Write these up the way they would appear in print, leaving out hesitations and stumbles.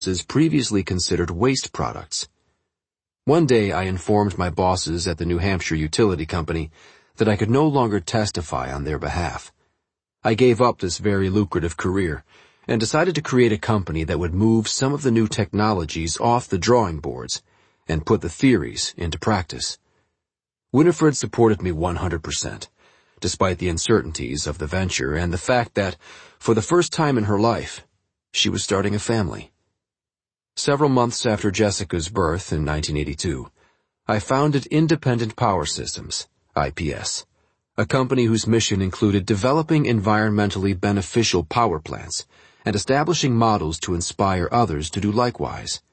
previously considered waste products. One day I informed my bosses at the New Hampshire Utility Company that I could no longer testify on their behalf. I gave up this very lucrative career and decided to create a company that would move some of the new technologies off the drawing boards and put the theories into practice. Winifred supported me 100%, despite the uncertainties of the venture and the fact that, for the first time in her life, she was starting a family. Several months after Jessica's birth in 1982, I founded Independent Power Systems, IPS, a company whose mission included developing environmentally beneficial power plants and establishing models to inspire others to do likewise.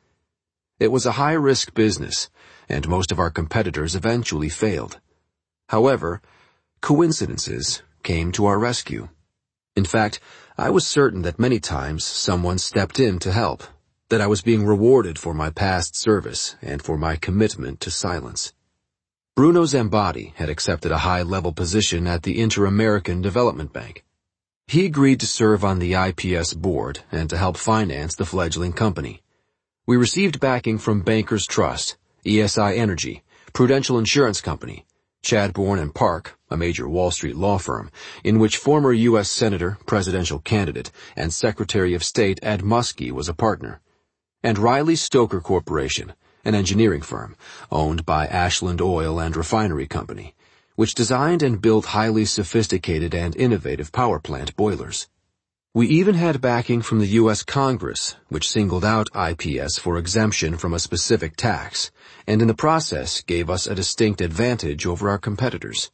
It was a high-risk business, and most of our competitors eventually failed. However, coincidences came to our rescue. In fact, I was certain that many times someone stepped in to help, that I was being rewarded for my past service and for my commitment to silence. Bruno Zambati had accepted a high-level position at the Inter-American Development Bank. He agreed to serve on the IPS board and to help finance the fledgling company. We received backing from Bankers Trust, ESI Energy, Prudential Insurance Company, Chadbourne & Park, a major Wall Street law firm, in which former U.S. Senator, presidential candidate, and Secretary of State Ed Muskie was a partner, and Riley Stoker Corporation, an engineering firm owned by Ashland Oil and Refinery Company, which designed and built highly sophisticated and innovative power plant boilers. We even had backing from the U.S. Congress, which singled out IPS for exemption from a specific tax, and in the process gave us a distinct advantage over our competitors.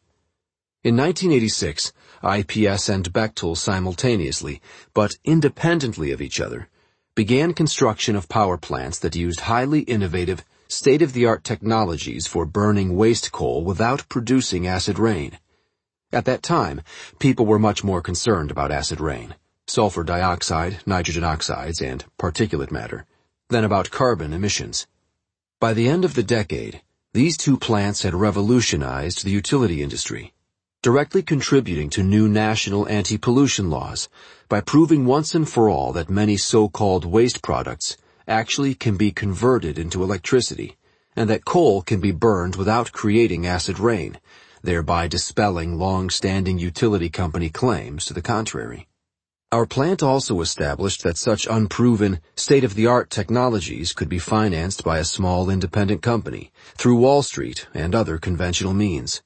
In 1986, IPS and Bechtel simultaneously, but independently of each other, began construction of power plants that used highly innovative, state-of-the-art technologies for burning waste coal without producing acid rain. At that time, people were much more concerned about acid rain, sulfur dioxide, nitrogen oxides, and particulate matter, than about carbon emissions. By the end of the decade, these two plants had revolutionized the utility industry, directly contributing to new national anti-pollution laws by proving once and for all that many so-called waste products actually can be converted into electricity, and that coal can be burned without creating acid rain, thereby dispelling long-standing utility company claims to the contrary. Our plant also established that such unproven, state-of-the-art technologies could be financed by a small independent company through Wall Street and other conventional means.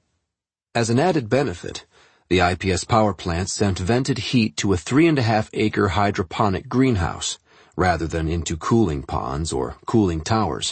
As an added benefit, the IPS power plant sent vented heat to a 3.5-acre hydroponic greenhouse, rather than into cooling ponds or cooling towers.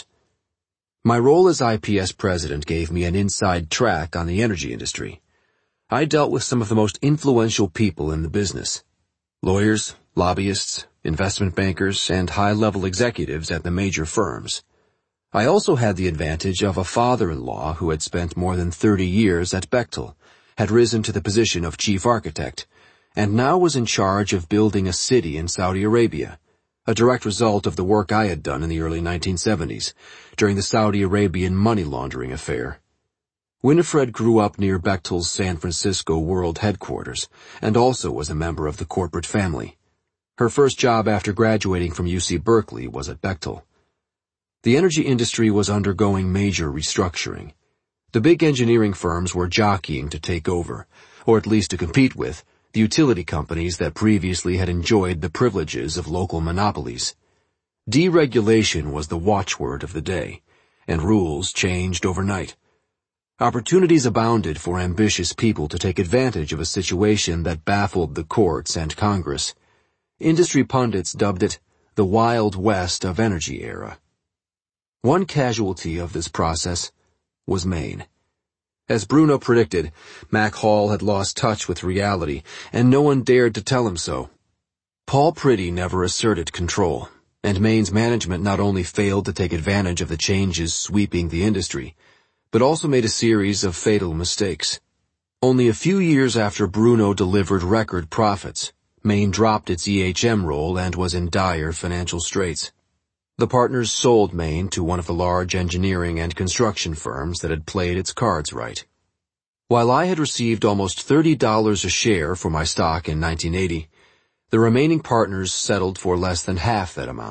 My role as IPS president gave me an inside track on the energy industry. I dealt with some of the most influential people in the business: lawyers, lobbyists, investment bankers, and high-level executives at the major firms. I also had the advantage of a father-in-law who had spent more than 30 years at Bechtel, had risen to the position of chief architect, and now was in charge of building a city in Saudi Arabia, a direct result of the work I had done in the early 1970s, during the Saudi Arabian money laundering affair. Winifred grew up near Bechtel's San Francisco world headquarters, and also was a member of the corporate family. Her first job after graduating from UC Berkeley was at Bechtel. The energy industry was undergoing major restructuring. The big engineering firms were jockeying to take over, or at least to compete with, the utility companies that previously had enjoyed the privileges of local monopolies. Deregulation was the watchword of the day, and rules changed overnight. Opportunities abounded for ambitious people to take advantage of a situation that baffled the courts and Congress. Industry pundits dubbed it the Wild West of energy era. One casualty of this process was Maine. As Bruno predicted, Mac Hall had lost touch with reality, and no one dared to tell him so. Paul Priddy never asserted control, and Maine's management not only failed to take advantage of the changes sweeping the industry, but also made a series of fatal mistakes. Only a few years after Bruno delivered record profits, Maine dropped its EHM role and was in dire financial straits. The partners sold Maine to one of the large engineering and construction firms that had played its cards right. While I had received almost $30 a share for my stock in 1980, the remaining partners settled for less than half that amount,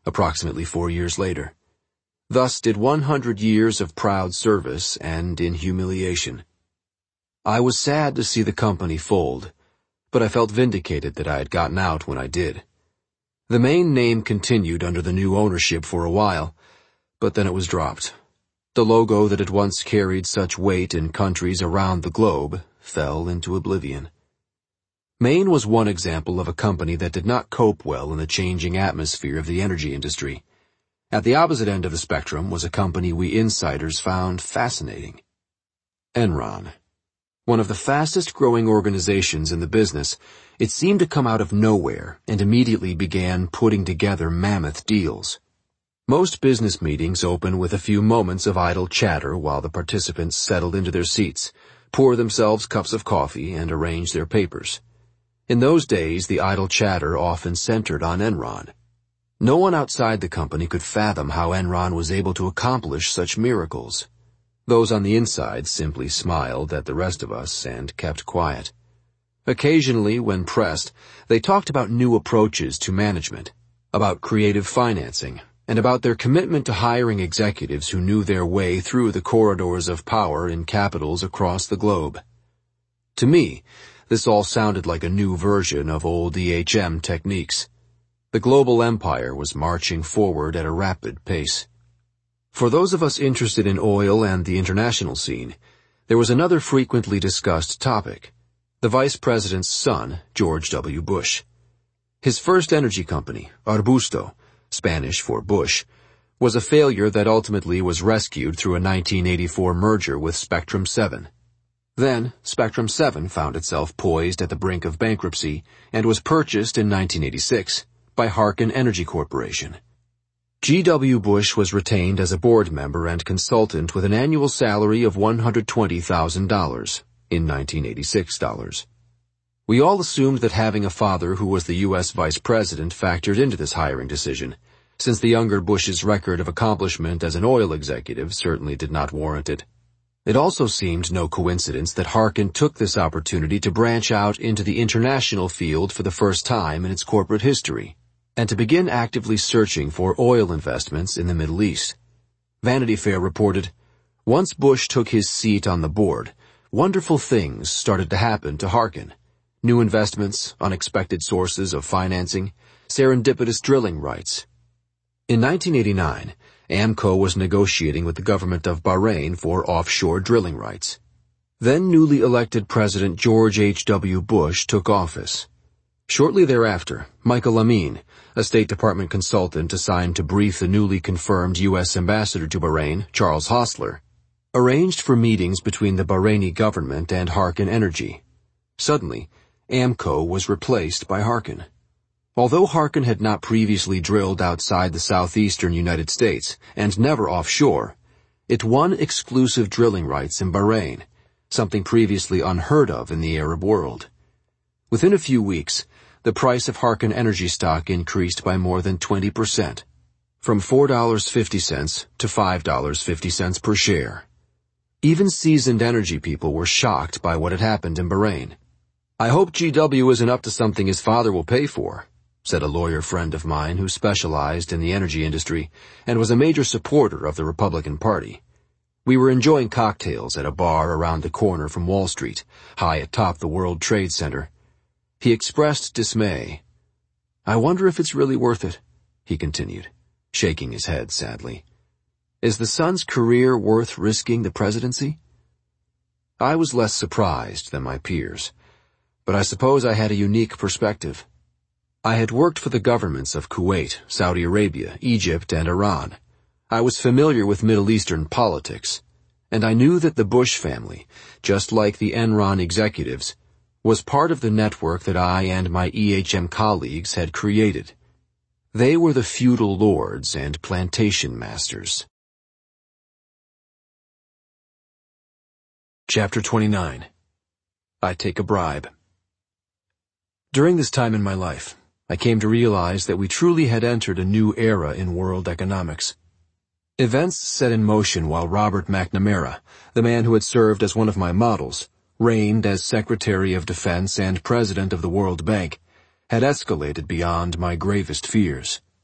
approximately 4 years later. Thus did 100 years of proud service end in humiliation. I was sad to see the company fold, but I felt vindicated that I had gotten out when I did. The main name continued under the new ownership for a while, but then it was dropped. The logo that had once carried such weight in countries around the globe fell into oblivion. Maine was one example of a company that did not cope well in the changing atmosphere of the energy industry. At the opposite end of the spectrum was a company we insiders found fascinating. Enron. One of the fastest-growing organizations in the business, it seemed to come out of nowhere and immediately began putting together mammoth deals. Most business meetings open with a few moments of idle chatter while the participants settled into their seats, pour themselves cups of coffee, and arrange their papers. In those days, the idle chatter often centered on Enron. No one outside the company could fathom how Enron was able to accomplish such miracles. Those on the inside simply smiled at the rest of us and kept quiet. Occasionally, when pressed, they talked about new approaches to management, about creative financing, and about their commitment to hiring executives who knew their way through the corridors of power in capitals across the globe. To me, this all sounded like a new version of old EHM techniques. The global empire was marching forward at a rapid pace. For those of us interested in oil and the international scene, there was another frequently discussed topic: the vice president's son, George W. Bush. His first energy company, Arbusto, Spanish for Bush, was a failure that ultimately was rescued through a 1984 merger with Spectrum 7. Then, Spectrum 7 found itself poised at the brink of bankruptcy and was purchased in 1986 by Harken Energy Corporation. G.W. Bush was retained as a board member and consultant with an annual salary of $120,000 in 1986 dollars. We all assumed that having a father who was the U.S. vice president factored into this hiring decision, since the younger Bush's record of accomplishment as an oil executive certainly did not warrant it. It also seemed no coincidence that Harken took this opportunity to branch out into the international field for the first time in its corporate history, and to begin actively searching for oil investments in the Middle East. Vanity Fair reported, once Bush took his seat on the board, wonderful things started to happen to Harken. New investments, unexpected sources of financing, serendipitous drilling rights. In 1989, Aramco was negotiating with the government of Bahrain for offshore drilling rights. Then newly elected President George H.W. Bush took office. Shortly thereafter, Michael Amin, a State Department consultant assigned to brief the newly confirmed U.S. ambassador to Bahrain, Charles Hostler, arranged for meetings between the Bahraini government and Harken Energy. Suddenly, Aramco was replaced by Harken. Although Harken had not previously drilled outside the southeastern United States and never offshore, it won exclusive drilling rights in Bahrain, something previously unheard of in the Arab world. Within a few weeks, the price of Harken Energy stock increased by more than 20%, from $4.50 to $5.50 per share. Even seasoned energy people were shocked by what had happened in Bahrain. "I hope GW isn't up to something his father will pay for," said a lawyer friend of mine who specialized in the energy industry and was a major supporter of the Republican Party. We were enjoying cocktails at a bar around the corner from Wall Street, high atop the World Trade Center. He expressed dismay. "I wonder if it's really worth it," he continued, shaking his head sadly. "Is the son's career worth risking the presidency?" I was less surprised than my peers, but I suppose I had a unique perspective. I had worked for the governments of Kuwait, Saudi Arabia, Egypt, and Iran. I was familiar with Middle Eastern politics, and I knew that the Bush family, just like the Enron executives, was part of the network that I and my EHM colleagues had created. They were the feudal lords and plantation masters. Chapter 29. I Take a Bribe. During this time in my life, I came to realize that we truly had entered a new era in world economics. Events set in motion while Robert McNamara, the man who had served as one of my models, reigned as Secretary of Defense and President of the World Bank, had escalated beyond my gravest fears.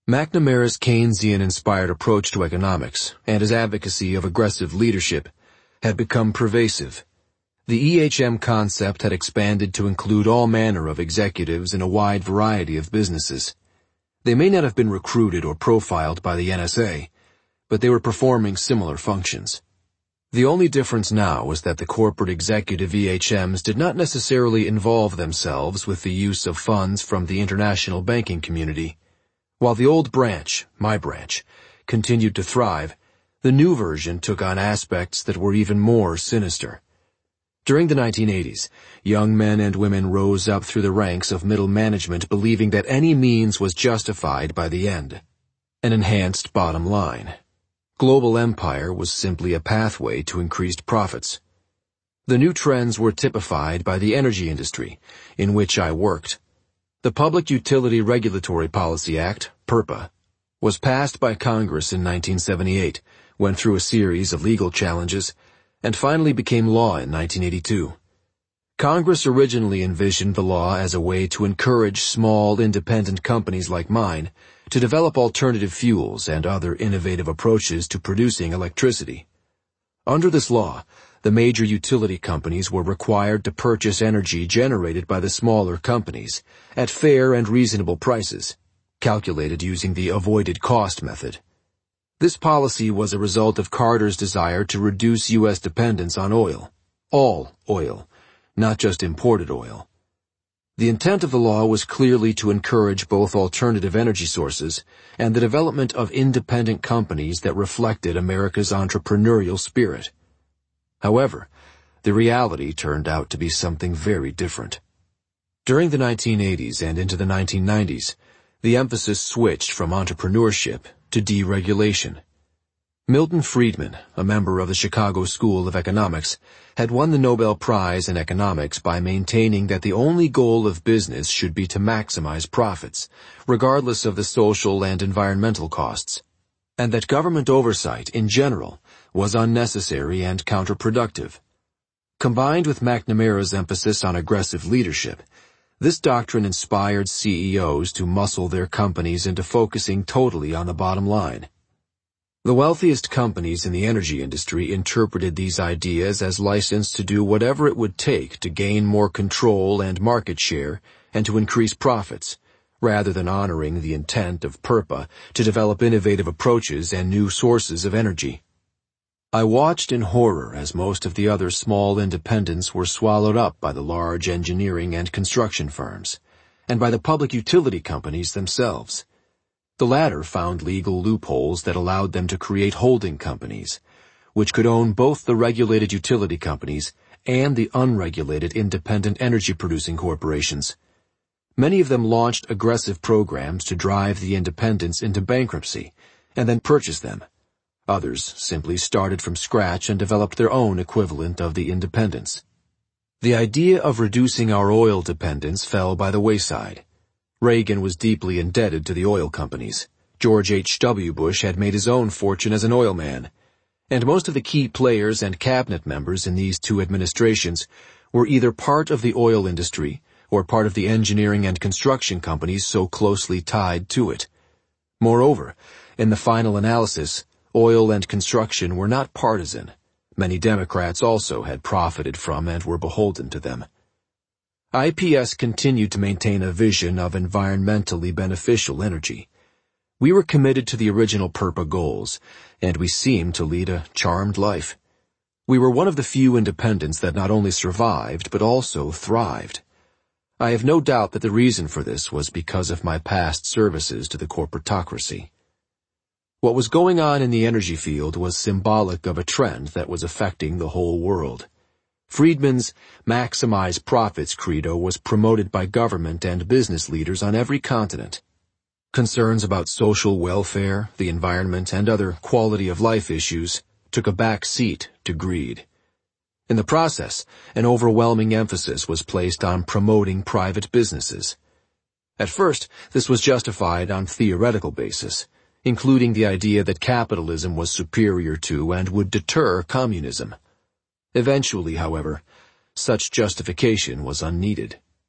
McNamara's Keynesian-inspired approach to economics and his advocacy of aggressive leadership had become pervasive. The EHM concept had expanded to include all manner of executives in a wide variety of businesses. They may not have been recruited or profiled by the NSA, but they were performing similar functions. The only difference now was that the corporate executive EHMs did not necessarily involve themselves with the use of funds from the international banking community. While the old branch, my branch, continued to thrive, the new version took on aspects that were even more sinister. During the 1980s, young men and women rose up through the ranks of middle management believing that any means was justified by the end. An enhanced bottom line. Global empire was simply a pathway to increased profits. The new trends were typified by the energy industry, in which I worked. The Public Utility Regulatory Policy Act, PURPA, was passed by Congress in 1978, went through a series of legal challenges, and finally became law in 1982. Congress originally envisioned the law as a way to encourage small, independent companies like mine to develop alternative fuels and other innovative approaches to producing electricity. Under this law, the major utility companies were required to purchase energy generated by the smaller companies at fair and reasonable prices, calculated using the avoided cost method. This policy was a result of Carter's desire to reduce U.S. dependence on oil. All oil, not just imported oil. The intent of the law was clearly to encourage both alternative energy sources and the development of independent companies that reflected America's entrepreneurial spirit. However, the reality turned out to be something very different. During the 1980s and into the 1990s, the emphasis switched from entrepreneurship to deregulation. Milton Friedman, a member of the Chicago School of Economics, had won the Nobel Prize in Economics by maintaining that the only goal of business should be to maximize profits, regardless of the social and environmental costs, and that government oversight, in general, was unnecessary and counterproductive. Combined with McNamara's emphasis on aggressive leadership, this doctrine inspired CEOs to muscle their companies into focusing totally on the bottom line. The wealthiest companies in the energy industry interpreted these ideas as license to do whatever it would take to gain more control and market share and to increase profits, rather than honoring the intent of PURPA to develop innovative approaches and new sources of energy. I watched in horror as most of the other small independents were swallowed up by the large engineering and construction firms, and by the public utility companies themselves. The latter found legal loopholes that allowed them to create holding companies, which could own both the regulated utility companies and the unregulated independent energy-producing corporations. Many of them launched aggressive programs to drive the independents into bankruptcy, and then purchased them. Others simply started from scratch and developed their own equivalent of the independents. The idea of reducing our oil dependence fell by the wayside. Reagan was deeply indebted to the oil companies. George H.W. Bush had made his own fortune as an oil man. And most of the key players and cabinet members in these two administrations were either part of the oil industry or part of the engineering and construction companies so closely tied to it. Moreover, in the final analysis, oil and construction were not partisan. Many Democrats also had profited from and were beholden to them. IPS continued to maintain a vision of environmentally beneficial energy. We were committed to the original PURPA goals, and we seemed to lead a charmed life. We were one of the few independents that not only survived but also thrived. I have no doubt that the reason for this was because of my past services to the corporatocracy. What was going on in the energy field was symbolic of a trend that was affecting the whole world. Friedman's maximize profits credo was promoted by government and business leaders on every continent. Concerns about social welfare, the environment, and other quality-of-life issues took a back seat to greed. In the process, an overwhelming emphasis was placed on promoting private businesses. At first, this was justified on theoretical basis, including the idea that capitalism was superior to and would deter communism. Eventually, however, such justification was unneeded.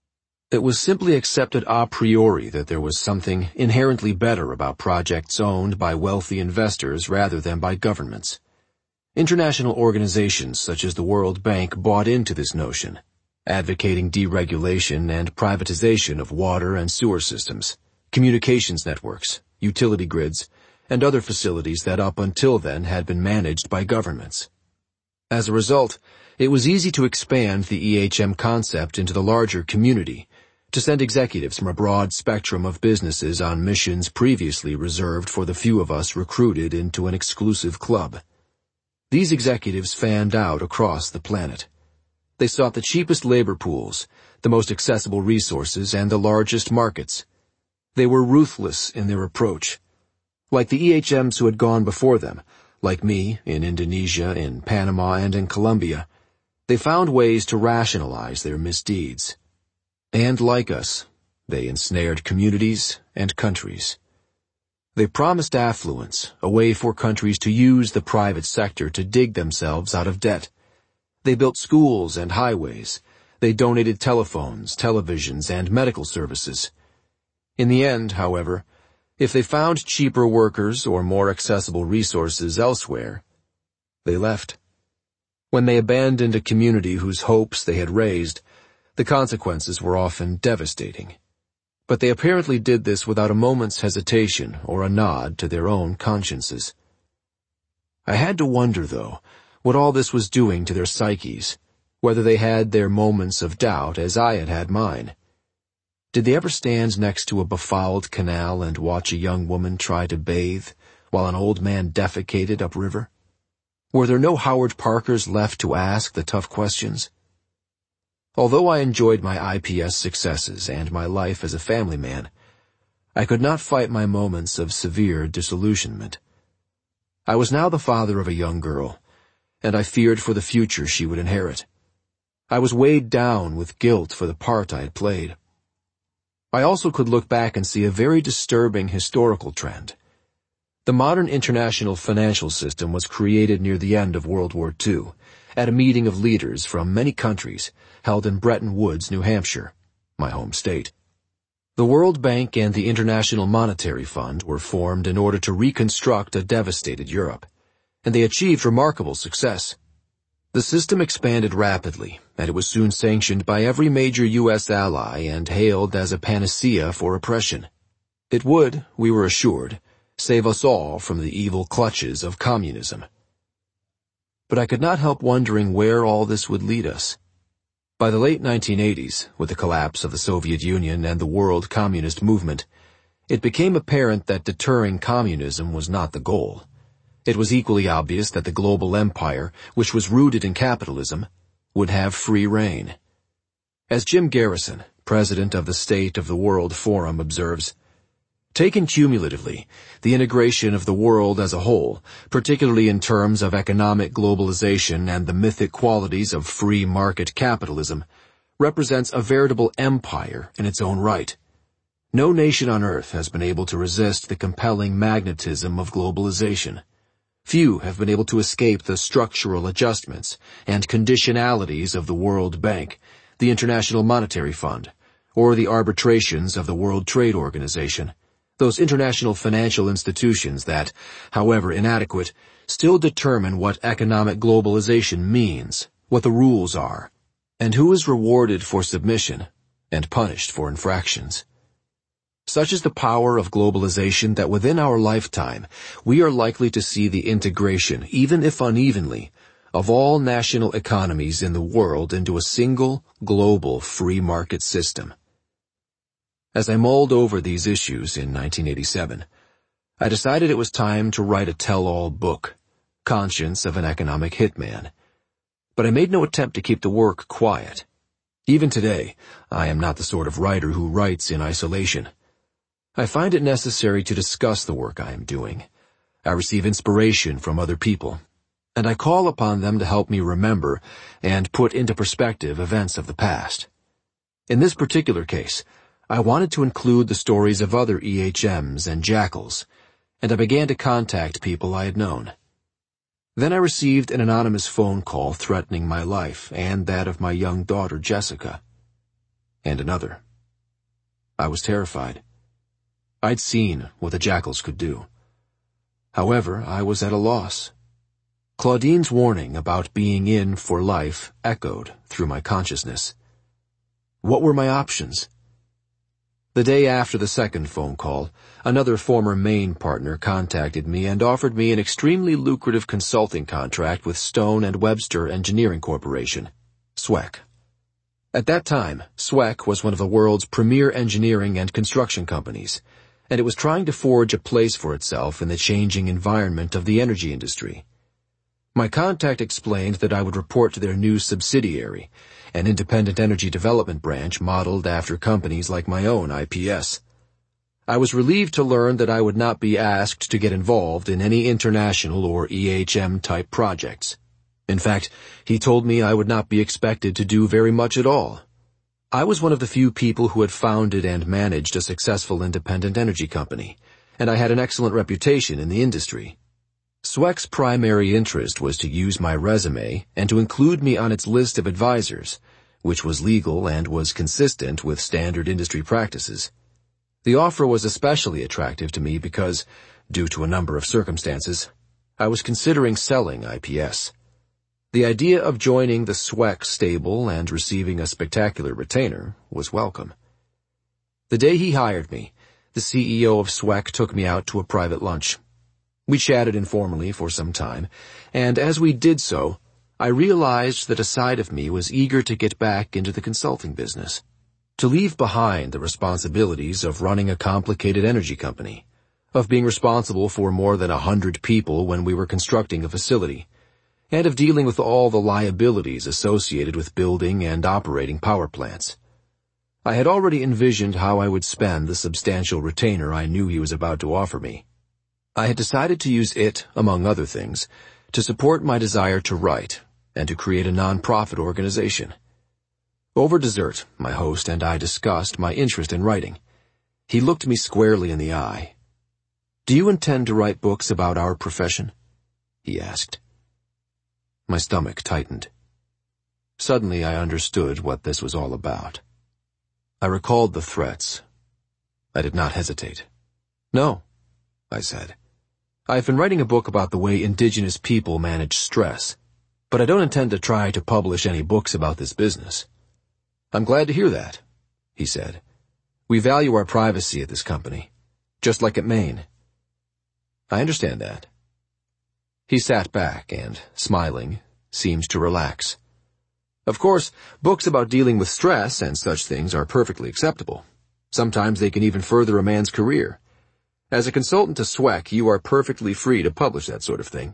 It was simply accepted a priori that there was something inherently better about projects owned by wealthy investors rather than by governments. International organizations such as the World Bank bought into this notion, advocating deregulation and privatization of water and sewer systems, communications networks, utility grids, and other facilities that up until then had been managed by governments. As a result, it was easy to expand the EHM concept into the larger community, to send executives from a broad spectrum of businesses on missions previously reserved for the few of us recruited into an exclusive club. These executives fanned out across the planet. They sought the cheapest labor pools, the most accessible resources, and the largest markets. They were ruthless in their approach. Like the EHMs who had gone before them, like me in Indonesia, in Panama, and in Colombia, they found ways to rationalize their misdeeds. And like us, they ensnared communities and countries. They promised affluence, a way for countries to use the private sector to dig themselves out of debt. They built schools and highways. They donated telephones, televisions, and medical services. In the end, however, if they found cheaper workers or more accessible resources elsewhere, they left. When they abandoned a community whose hopes they had raised, the consequences were often devastating. But they apparently did this without a moment's hesitation or a nod to their own consciences. I had to wonder, though, what all this was doing to their psyches, whether they had their moments of doubt as I had had mine. Did they ever stand next to a befouled canal and watch a young woman try to bathe while an old man defecated upriver? Were there no Howard Parkers left to ask the tough questions? Although I enjoyed my IPS successes and my life as a family man, I could not fight my moments of severe disillusionment. I was now the father of a young girl, and I feared for the future she would inherit. I was weighed down with guilt for the part I had played. I also could look back and see a very disturbing historical trend. The modern international financial system was created near the end of World War II, at a meeting of leaders from many countries held in Bretton Woods, New Hampshire, my home state. The World Bank and the International Monetary Fund were formed in order to reconstruct a devastated Europe, and they achieved remarkable success. The system expanded rapidly, and it was soon sanctioned by every major U.S. ally and hailed as a panacea for oppression. It would, we were assured, save us all from the evil clutches of communism. But I could not help wondering where all this would lead us. By the late 1980s, with the collapse of the Soviet Union and the world communist movement, it became apparent that deterring communism was not the goal. It was equally obvious that the global empire, which was rooted in capitalism, would have free reign. As Jim Garrison, president of the State of the World Forum, observes, taken cumulatively, the integration of the world as a whole, particularly in terms of economic globalization and the mythic qualities of free market capitalism, represents a veritable empire in its own right. No nation on earth has been able to resist the compelling magnetism of globalization. Few have been able to escape the structural adjustments and conditionalities of the World Bank, the International Monetary Fund, or the arbitrations of the World Trade Organization. Those international financial institutions that, however inadequate, still determine what economic globalization means, what the rules are, and who is rewarded for submission and punished for infractions. Such is the power of globalization that within our lifetime we are likely to see the integration, even if unevenly, of all national economies in the world into a single, global free market system. As I mulled over these issues in 1987, I decided it was time to write a tell-all book, Conscience of an Economic Hitman. But I made no attempt to keep the work quiet. Even today, I am not the sort of writer who writes in isolation. I find it necessary to discuss the work I am doing. I receive inspiration from other people, and I call upon them to help me remember and put into perspective events of the past. In this particular case, I wanted to include the stories of other EHMs and jackals, and I began to contact people I had known. Then I received an anonymous phone call threatening my life and that of my young daughter Jessica, and another. I was terrified. I'd seen what the jackals could do. However, I was at a loss. Claudine's warning about being in for life echoed through my consciousness. What were my options? The day after the second phone call, another former Maine partner contacted me and offered me an extremely lucrative consulting contract with Stone and Webster Engineering Corporation, SWEC. At that time, SWEC was one of the world's premier engineering and construction companies, and it was trying to forge a place for itself in the changing environment of the energy industry. My contact explained that I would report to their new subsidiary, an independent energy development branch modeled after companies like my own, IPS. I was relieved to learn that I would not be asked to get involved in any international or EHM-type projects. In fact, he told me I would not be expected to do very much at all. I was one of the few people who had founded and managed a successful independent energy company, and I had an excellent reputation in the industry. SWEC's primary interest was to use my resume and to include me on its list of advisors, which was legal and was consistent with standard industry practices. The offer was especially attractive to me because, due to a number of circumstances, I was considering selling IPS. The idea of joining the SWEC stable and receiving a spectacular retainer was welcome. The day he hired me, the CEO of SWEC took me out to a private lunch. We chatted informally for some time, and as we did so, I realized that a side of me was eager to get back into the consulting business, to leave behind the responsibilities of running a complicated energy company, of being responsible for more than 100 people when we were constructing a facility, and of dealing with all the liabilities associated with building and operating power plants. I had already envisioned how I would spend the substantial retainer I knew he was about to offer me. I had decided to use it, among other things, to support my desire to write and to create a non-profit organization. Over dessert, my host and I discussed my interest in writing. He looked me squarely in the eye. "Do you intend to write books about our profession?" he asked. My stomach tightened. Suddenly I understood what this was all about. I recalled the threats. I did not hesitate. "No," I said. "I've been writing a book about the way indigenous people manage stress, but I don't intend to try to publish any books about this business." "I'm glad to hear that," he said. "We value our privacy at this company, just like at Maine." "I understand that." He sat back and, smiling, seemed to relax. "Of course, books about dealing with stress and such things are perfectly acceptable. Sometimes they can even further a man's career. As a consultant to SWEC, you are perfectly free to publish that sort of thing."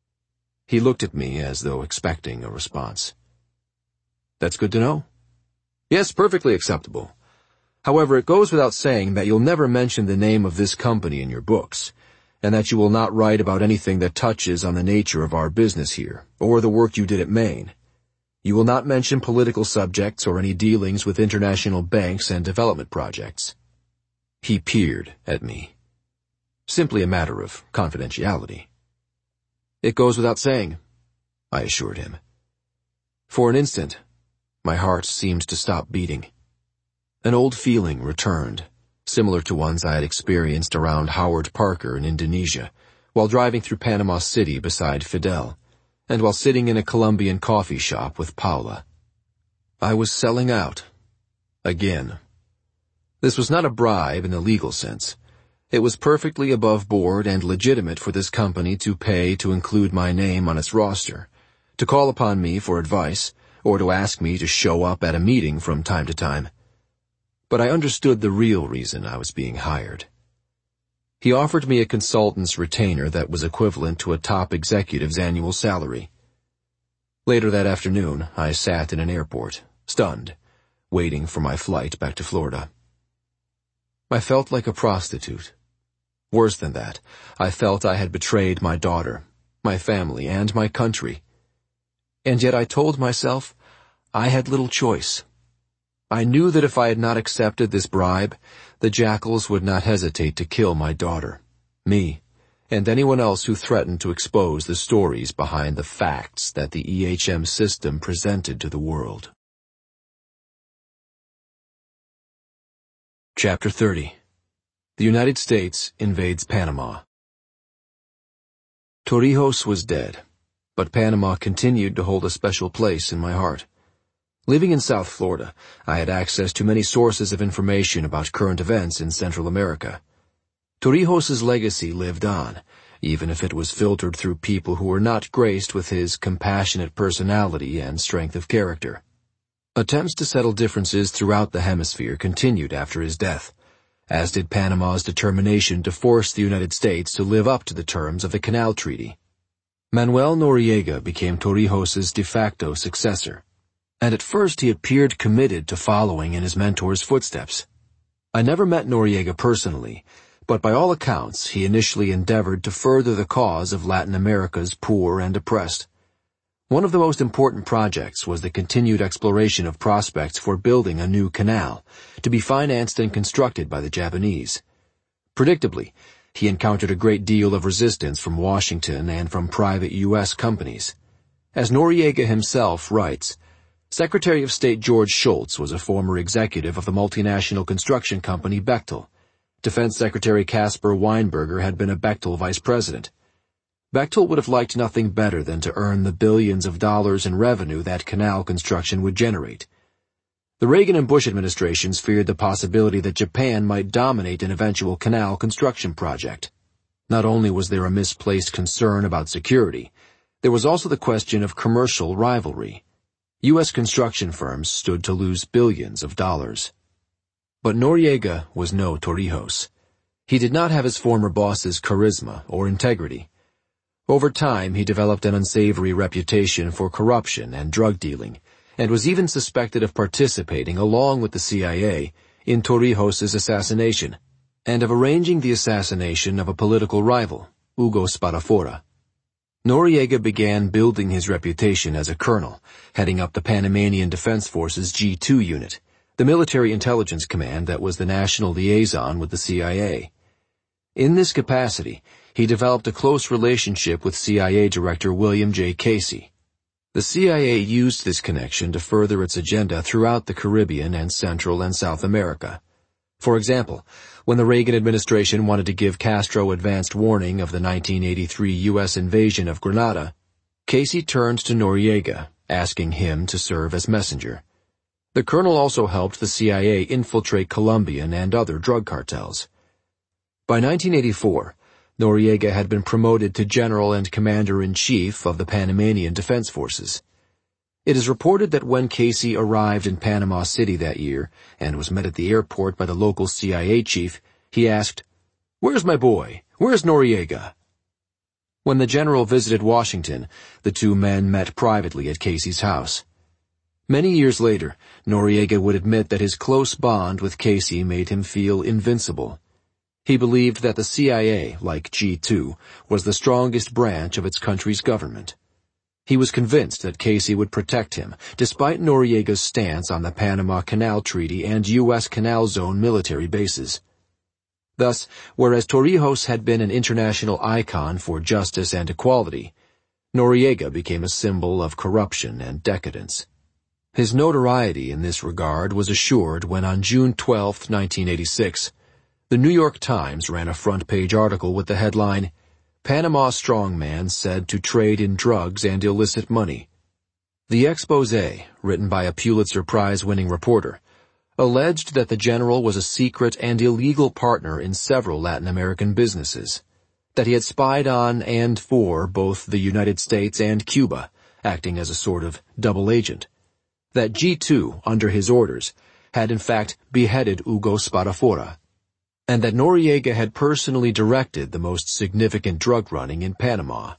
He looked at me as though expecting a response. "That's good to know." "Yes, perfectly acceptable. However, it goes without saying that you'll never mention the name of this company in your books, and that you will not write about anything that touches on the nature of our business here, or the work you did at Maine. You will not mention political subjects or any dealings with international banks and development projects." He peered at me. "Simply a matter of confidentiality." "It goes without saying," I assured him. For an instant, my heart seemed to stop beating. An old feeling returned, similar to ones I had experienced around Howard Parker in Indonesia, while driving through Panama City beside Fidel, and while sitting in a Colombian coffee shop with Paula. I was selling out. Again. This was not a bribe in the legal sense. It was perfectly above board and legitimate for this company to pay to include my name on its roster, to call upon me for advice, or to ask me to show up at a meeting from time to time. But I understood the real reason I was being hired. He offered me a consultant's retainer that was equivalent to a top executive's annual salary. Later that afternoon, I sat in an airport, stunned, waiting for my flight back to Florida. I felt like a prostitute. Worse than that, I felt I had betrayed my daughter, my family, and my country. And yet I told myself I had little choice. I knew that if I had not accepted this bribe, the jackals would not hesitate to kill my daughter, me, and anyone else who threatened to expose the stories behind the facts that the EHM system presented to the world. Chapter 30. The United States invades Panama. Torrijos was dead, but Panama continued to hold a special place in my heart. Living in South Florida, I had access to many sources of information about current events in Central America. Torrijos' legacy lived on, even if it was filtered through people who were not graced with his compassionate personality and strength of character. Attempts to settle differences throughout the hemisphere continued after his death, as did Panama's determination to force the United States to live up to the terms of the Canal Treaty. Manuel Noriega became Torrijos' de facto successor, and at first he appeared committed to following in his mentor's footsteps. I never met Noriega personally, but by all accounts he initially endeavored to further the cause of Latin America's poor and oppressed. One of the most important projects was the continued exploration of prospects for building a new canal, to be financed and constructed by the Japanese. Predictably, he encountered a great deal of resistance from Washington and from private U.S. companies. As Noriega himself writes, Secretary of State George Shultz was a former executive of the multinational construction company Bechtel. Defense Secretary Caspar Weinberger had been a Bechtel vice president. Bechtel would have liked nothing better than to earn the billions of dollars in revenue that canal construction would generate. The Reagan and Bush administrations feared the possibility that Japan might dominate an eventual canal construction project. Not only was there a misplaced concern about security, there was also the question of commercial rivalry. U.S. construction firms stood to lose billions of dollars. But Noriega was no Torrijos. He did not have his former boss's charisma or integrity. Over time, he developed an unsavory reputation for corruption and drug dealing, and was even suspected of participating, along with the CIA, in Torrijos' assassination, and of arranging the assassination of a political rival, Hugo Spadafora. Noriega began building his reputation as a colonel, heading up the Panamanian Defense Force's G2 unit, the military intelligence command that was the national liaison with the CIA. In this capacity, he developed a close relationship with CIA Director William J. Casey. The CIA used this connection to further its agenda throughout the Caribbean and Central and South America. For example, when the Reagan administration wanted to give Castro advanced warning of the 1983 U.S. invasion of Grenada, Casey turned to Noriega, asking him to serve as messenger. The colonel also helped the CIA infiltrate Colombian and other drug cartels. By 1984, Noriega had been promoted to General and Commander-in-Chief of the Panamanian Defense Forces. It is reported that when Casey arrived in Panama City that year and was met at the airport by the local CIA chief, he asked, "Where's my boy? Where's Noriega?" When the general visited Washington, the two men met privately at Casey's house. Many years later, Noriega would admit that his close bond with Casey made him feel invincible. He believed that the CIA, like G2, was the strongest branch of its country's government. He was convinced that Casey would protect him, despite Noriega's stance on the Panama Canal Treaty and U.S. Canal Zone military bases. Thus, whereas Torrijos had been an international icon for justice and equality, Noriega became a symbol of corruption and decadence. His notoriety in this regard was assured when on June 12, 1986, the New York Times ran a front-page article with the headline, "Panama Strongman Said to Trade in Drugs and Illicit Money." The exposé, written by a Pulitzer Prize-winning reporter, alleged that the general was a secret and illegal partner in several Latin American businesses, that he had spied on and for both the United States and Cuba, acting as a sort of double agent, that G2, under his orders, had in fact beheaded Hugo Spadafora, and that Noriega had personally directed the most significant drug running in Panama.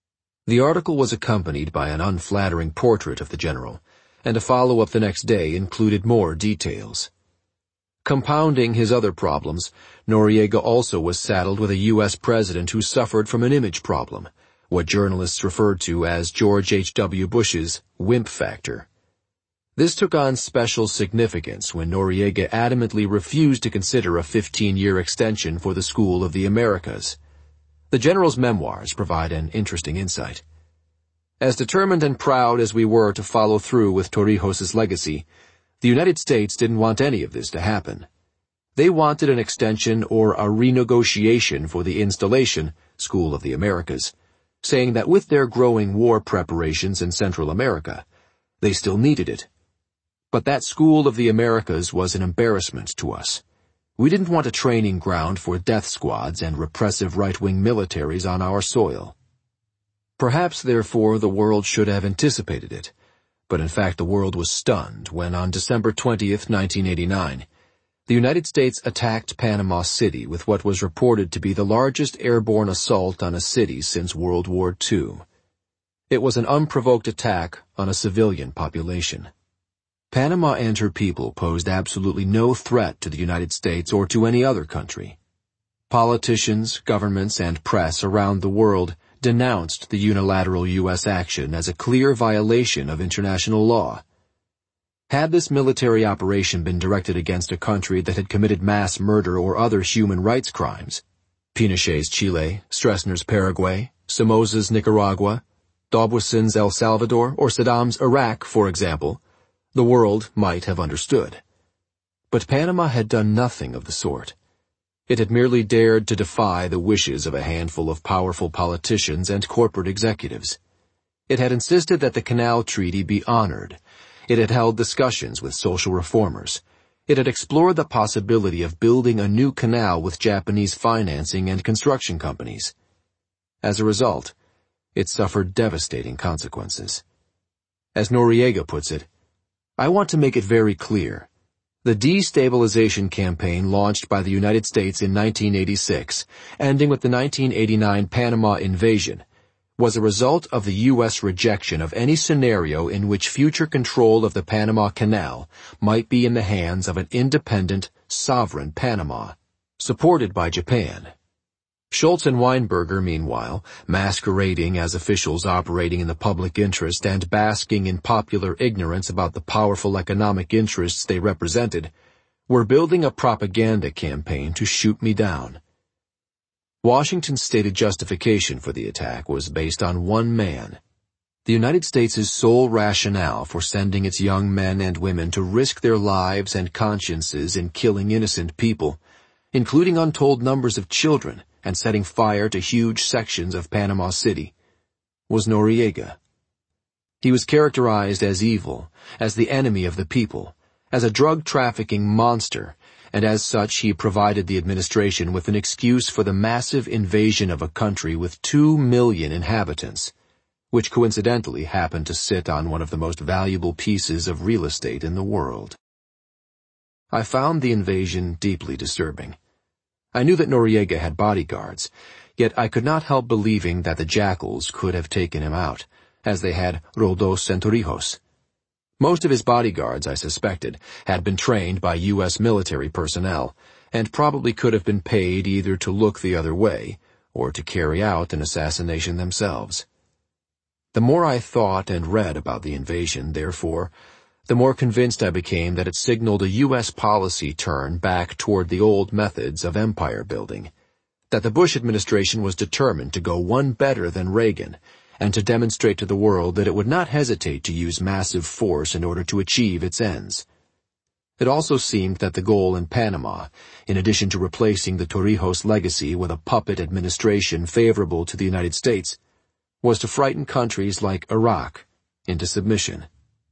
The article was accompanied by an unflattering portrait of the general, and a follow-up the next day included more details. Compounding his other problems, Noriega also was saddled with a U.S. president who suffered from an image problem, what journalists referred to as George H.W. Bush's wimp factor. This took on special significance when Noriega adamantly refused to consider a 15-year extension for the School of the Americas. The general's memoirs provide an interesting insight. As determined and proud as we were to follow through with Torrijos' legacy, the United States didn't want any of this to happen. They wanted an extension or a renegotiation for the installation, School of the Americas, saying that with their growing war preparations in Central America, they still needed it. But that School of the Americas was an embarrassment to us. We didn't want a training ground for death squads and repressive right-wing militaries on our soil. Perhaps, therefore, the world should have anticipated it, but in fact the world was stunned when on December 20th, 1989, the United States attacked Panama City with what was reported to be the largest airborne assault on a city since World War II. It was an unprovoked attack on a civilian population. Panama and her people posed absolutely no threat to the United States or to any other country. Politicians, governments, and press around the world denounced the unilateral U.S. action as a clear violation of international law. Had this military operation been directed against a country that had committed mass murder or other human rights crimes, Pinochet's Chile, Stroessner's Paraguay, Somoza's Nicaragua, D'Aubuson's El Salvador, or Saddam's Iraq, for example, the world might have understood. But Panama had done nothing of the sort. It had merely dared to defy the wishes of a handful of powerful politicians and corporate executives. It had insisted that the Canal Treaty be honored. It had held discussions with social reformers. It had explored the possibility of building a new canal with Japanese financing and construction companies. As a result, it suffered devastating consequences. As Noriega puts it, I want to make it very clear. The destabilization campaign launched by the United States in 1986, ending with the 1989 Panama invasion, was a result of the U.S. rejection of any scenario in which future control of the Panama Canal might be in the hands of an independent, sovereign Panama, supported by Japan. Schultz and Weinberger, meanwhile, masquerading as officials operating in the public interest and basking in popular ignorance about the powerful economic interests they represented, were building a propaganda campaign to shoot me down. Washington's stated justification for the attack was based on one man. The United States' sole rationale for sending its young men and women to risk their lives and consciences in killing innocent people, including untold numbers of children, and setting fire to huge sections of Panama City, was Noriega. He was characterized as evil, as the enemy of the people, as a drug-trafficking monster, and as such he provided the administration with an excuse for the massive invasion of a country with 2 million inhabitants, which coincidentally happened to sit on one of the most valuable pieces of real estate in the world. I found the invasion deeply disturbing. I knew that Noriega had bodyguards, yet I could not help believing that the jackals could have taken him out, as they had Roldos and Torrijos. Most of his bodyguards, I suspected, had been trained by U.S. military personnel, and probably could have been paid either to look the other way, or to carry out an assassination themselves. The more I thought and read about the invasion, therefore, the more convinced I became that it signaled a U.S. policy turn back toward the old methods of empire building, that the Bush administration was determined to go one better than Reagan, and to demonstrate to the world that it would not hesitate to use massive force in order to achieve its ends. It also seemed that the goal in Panama, in addition to replacing the Torrijos legacy with a puppet administration favorable to the United States, was to frighten countries like Iraq into submission.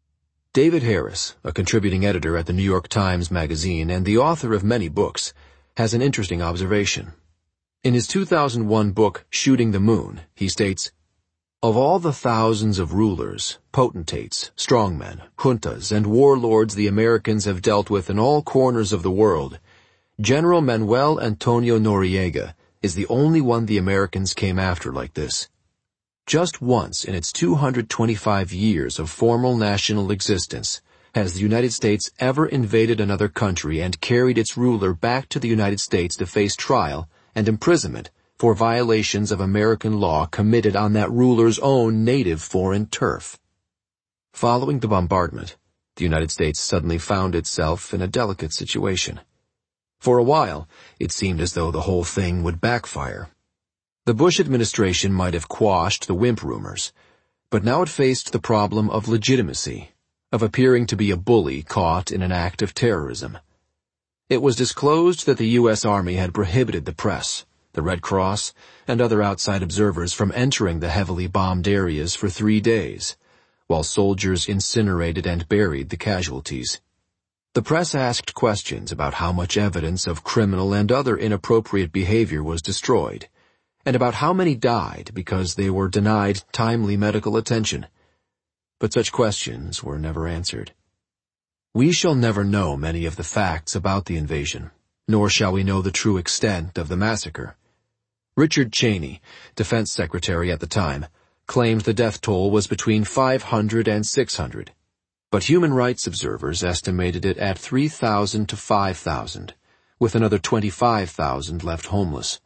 David Harris, a contributing editor at the New York Times Magazine and the author of many books, has an interesting observation. In his 2001 book, Shooting the Moon, he states, "Of all the thousands of rulers, potentates, strongmen, juntas, and warlords the Americans have dealt with in all corners of the world, General Manuel Antonio Noriega is the only one the Americans came after like this. Just once in its 225 years of formal national existence has the United States ever invaded another country and carried its ruler back to the United States to face trial and imprisonment for violations of American law committed on that ruler's own native foreign turf." Following the bombardment, the United States suddenly found itself in a delicate situation. For a while, it seemed as though the whole thing would backfire. The Bush administration might have quashed the wimp rumors, but now it faced the problem of legitimacy, of appearing to be a bully caught in an act of terrorism. It was disclosed that the U.S. Army had prohibited the press, the Red Cross, and other outside observers from entering the heavily bombed areas for 3 days, while soldiers incinerated and buried the casualties. The press asked questions about how much evidence of criminal and other inappropriate behavior was destroyed, and about how many died because they were denied timely medical attention. But such questions were never answered. We shall never know many of the facts about the invasion, nor shall we know the true extent of the massacre. Richard Cheney, Defense Secretary at the time, claimed the death toll was between 500 and 600, but human rights observers estimated it at 3,000 to 5,000, with another 25,000 left homeless.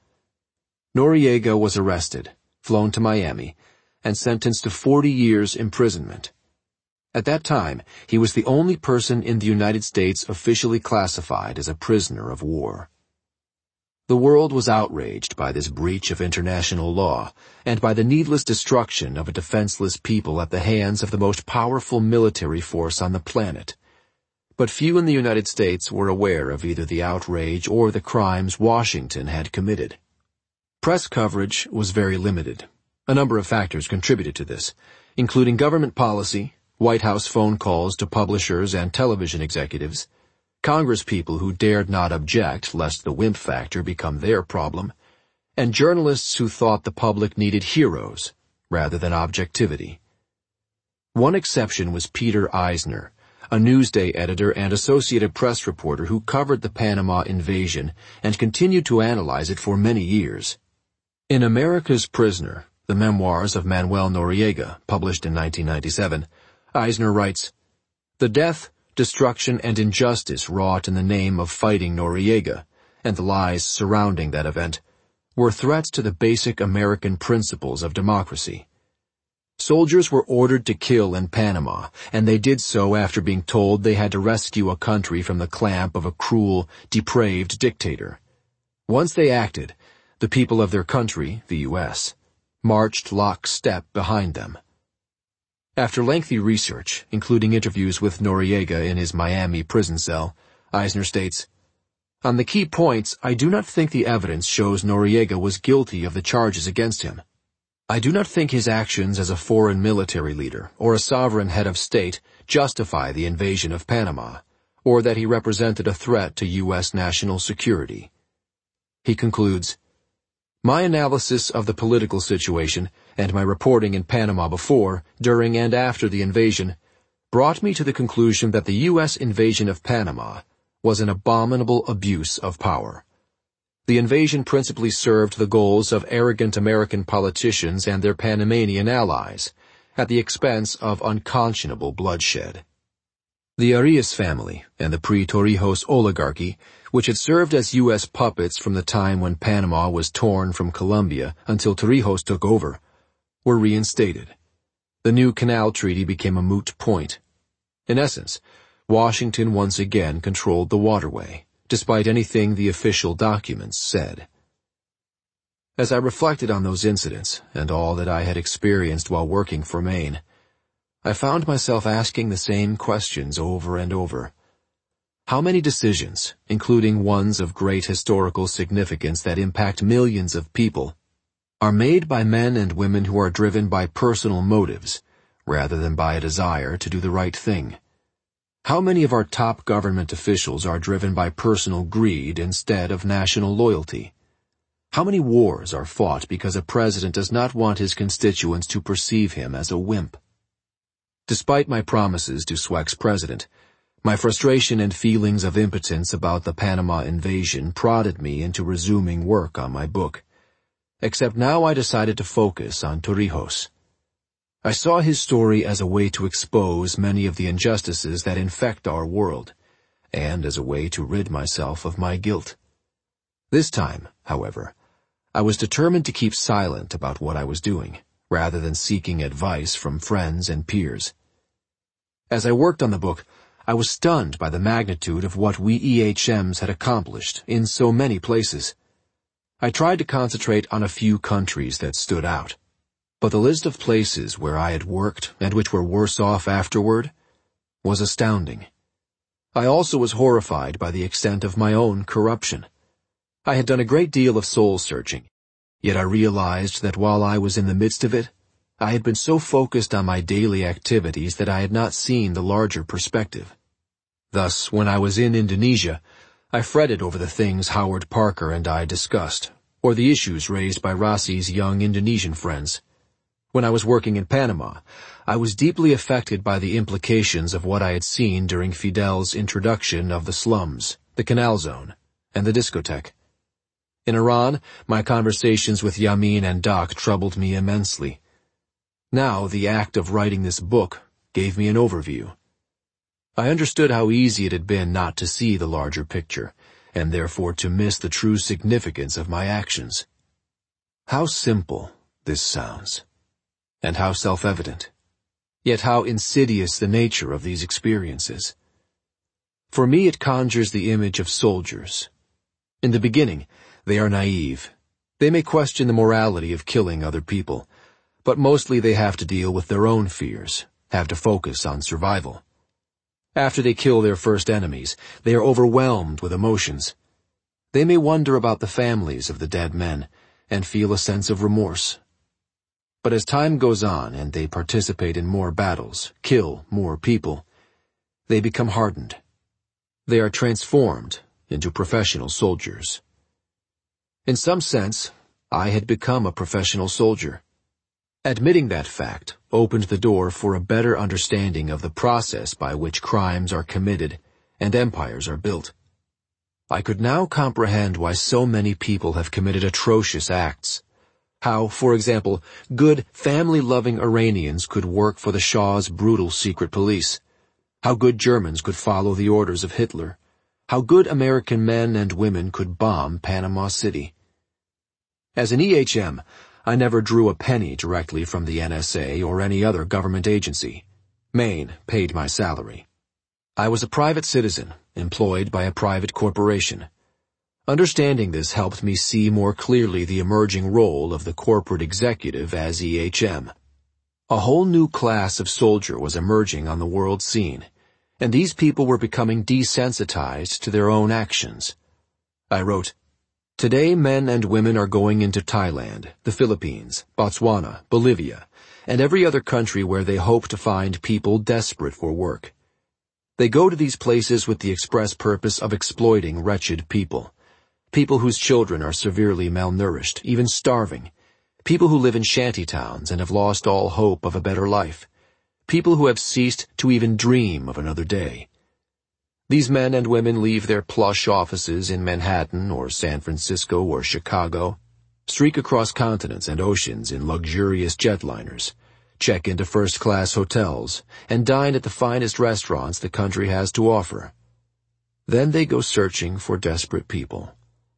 Noriega was arrested, flown to Miami, and sentenced to 40 years imprisonment. At that time, he was the only person in the United States officially classified as a prisoner of war. The world was outraged by this breach of international law and by the needless destruction of a defenseless people at the hands of the most powerful military force on the planet. But few in the United States were aware of either the outrage or the crimes Washington had committed. Press coverage was very limited. A number of factors contributed to this, including government policy, White House phone calls to publishers and television executives, Congresspeople who dared not object lest the wimp factor become their problem, and journalists who thought the public needed heroes rather than objectivity. One exception was Peter Eisner, a Newsday editor and Associated Press reporter who covered the Panama invasion and continued to analyze it for many years. In America's Prisoner, the memoirs of Manuel Noriega, published in 1997, Eisner writes, "The death, destruction, and injustice wrought in the name of fighting Noriega, and the lies surrounding that event, were threats to the basic American principles of democracy. Soldiers were ordered to kill in Panama, and they did so after being told they had to rescue a country from the clamp of a cruel, depraved dictator. Once they acted, the people of their country, the U.S., marched lockstep behind them." After lengthy research, including interviews with Noriega in his Miami prison cell, Eisner states, "On the key points, I do not think the evidence shows Noriega was guilty of the charges against him. I do not think his actions as a foreign military leader or a sovereign head of state justify the invasion of Panama, or that he represented a threat to U.S. national security." He concludes, "My analysis of the political situation and my reporting in Panama before, during, and after the invasion brought me to the conclusion that the U.S. invasion of Panama was an abominable abuse of power. The invasion principally served the goals of arrogant American politicians and their Panamanian allies, at the expense of unconscionable bloodshed. The Arias family and the pre-Torrijos oligarchy, which had served as U.S. puppets from the time when Panama was torn from Colombia until Torrijos took over, were reinstated. The new canal treaty became a moot point. In essence, Washington once again controlled the waterway, despite anything the official documents said. As I reflected on those incidents and all that I had experienced while working for Maine, I found myself asking the same questions over and over. How many decisions, including ones of great historical significance that impact millions of people, are made by men and women who are driven by personal motives, rather than by a desire to do the right thing? How many of our top government officials are driven by personal greed instead of national loyalty? How many wars are fought because a president does not want his constituents to perceive him as a wimp? Despite my promises to Sweck's president, my frustration and feelings of impotence about the Panama invasion prodded me into resuming work on my book. Except now I decided to focus on Torrijos. I saw his story as a way to expose many of the injustices that infect our world, and as a way to rid myself of my guilt. This time, however, I was determined to keep silent about what I was doing, rather than seeking advice from friends and peers. As I worked on the book, I was stunned by the magnitude of what we EHMs had accomplished in so many places. I tried to concentrate on a few countries that stood out, but the list of places where I had worked and which were worse off afterward was astounding. I also was horrified by the extent of my own corruption. I had done a great deal of soul-searching, yet I realized that while I was in the midst of it, I had been so focused on my daily activities that I had not seen the larger perspective. Thus, when I was in Indonesia, I fretted over the things Howard Parker and I discussed, or the issues raised by Rassi's young Indonesian friends. When I was working in Panama, I was deeply affected by the implications of what I had seen during Fidel's introduction of the slums, the Canal Zone, and the discotheque. In Iran, my conversations with Yamin and Doc troubled me immensely. Now, the act of writing this book gave me an overview. I understood how easy it had been not to see the larger picture, and therefore to miss the true significance of my actions. How simple this sounds, and how self-evident, yet how insidious the nature of these experiences. For me, it conjures the image of soldiers. In the beginning, they are naive. They may question the morality of killing other people, but mostly they have to deal with their own fears, have to focus on survival. After they kill their first enemies, they are overwhelmed with emotions. They may wonder about the families of the dead men and feel a sense of remorse. But as time goes on and they participate in more battles, kill more people, they become hardened. They are transformed into professional soldiers. In some sense, I had become a professional soldier. Admitting that fact opened the door for a better understanding of the process by which crimes are committed and empires are built. I could now comprehend why so many people have committed atrocious acts. How, for example, good, family-loving Iranians could work for the Shah's brutal secret police. How good Germans could follow the orders of Hitler. How good American men and women could bomb Panama City. As an EHM, I never drew a penny directly from the NSA or any other government agency. Maine paid my salary. I was a private citizen, employed by a private corporation. Understanding this helped me see more clearly the emerging role of the corporate executive as EHM. A whole new class of soldier was emerging on the world scene, and these people were becoming desensitized to their own actions. I wrote, "Today men and women are going into Thailand, the Philippines, Botswana, Bolivia, and every other country where they hope to find people desperate for work. They go to these places with the express purpose of exploiting wretched people whose children are severely malnourished, even starving, people who live in shanty towns and have lost all hope of a better life, people who have ceased to even dream of another day. These men and women leave their plush offices in Manhattan or San Francisco or Chicago, streak across continents and oceans in luxurious jetliners, check into first-class hotels, and dine at the finest restaurants the country has to offer. Then they go searching for desperate people.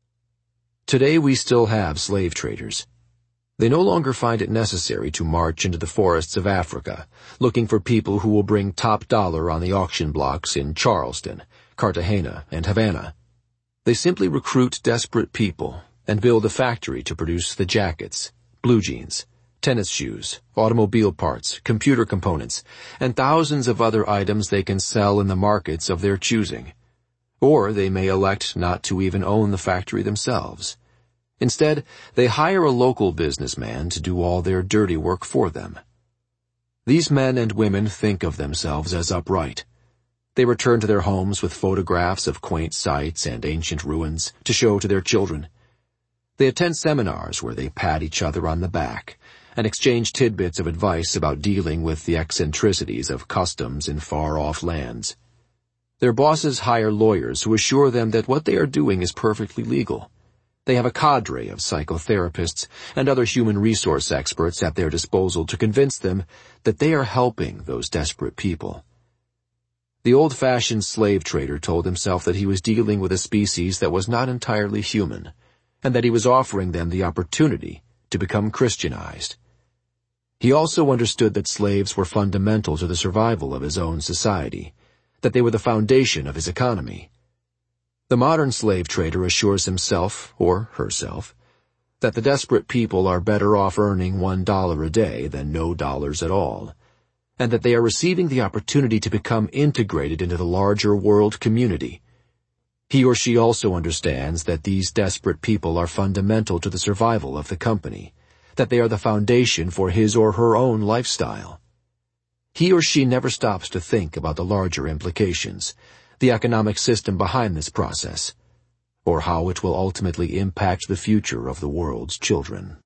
Today we still have slave traders. They no longer find it necessary to march into the forests of Africa, looking for people who will bring top dollar on the auction blocks in Charleston, Cartagena, and Havana. They simply recruit desperate people and build a factory to produce the jackets, blue jeans, tennis shoes, automobile parts, computer components, and thousands of other items they can sell in the markets of their choosing. Or they may elect not to even own the factory themselves. Instead, they hire a local businessman to do all their dirty work for them. These men and women think of themselves as upright. They return to their homes with photographs of quaint sites and ancient ruins to show to their children. They attend seminars where they pat each other on the back and exchange tidbits of advice about dealing with the eccentricities of customs in far-off lands. Their bosses hire lawyers who assure them that what they are doing is perfectly legal. They have a cadre of psychotherapists and other human resource experts at their disposal to convince them that they are helping those desperate people. The old-fashioned slave trader told himself that he was dealing with a species that was not entirely human, and that he was offering them the opportunity to become Christianized. He also understood that slaves were fundamental to the survival of his own society, that they were the foundation of his economy. The modern slave trader assures himself, or herself, that the desperate people are better off earning $1 a day than no dollars at all, and that they are receiving the opportunity to become integrated into the larger world community. He or she also understands that these desperate people are fundamental to the survival of the company, that they are the foundation for his or her own lifestyle. He or she never stops to think about the larger implications, the economic system behind this process, or how it will ultimately impact the future of the world's children.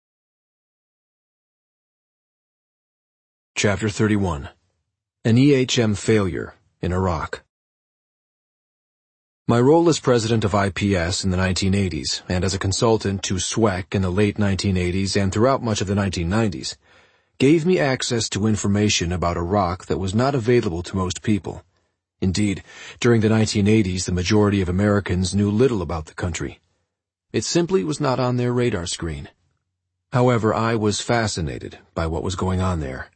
Chapter 31. An EHM Failure in Iraq. My role as president of IPS in the 1980s and as a consultant to SWEC in the late 1980s and throughout much of the 1990s gave me access to information about Iraq that was not available to most people. Indeed, during the 1980s, the majority of Americans knew little about the country. It simply was not on their radar screen. However, I was fascinated by what was going on there.